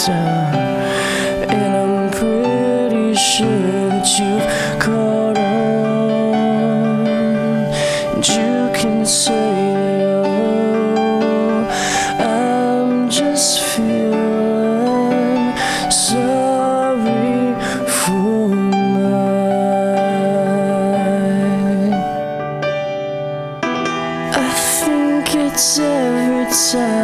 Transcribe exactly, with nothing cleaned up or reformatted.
down, and I'm pretty sure that you've caught on, and you can say that, oh, I'm just feeling sorry for mine. I think it's every time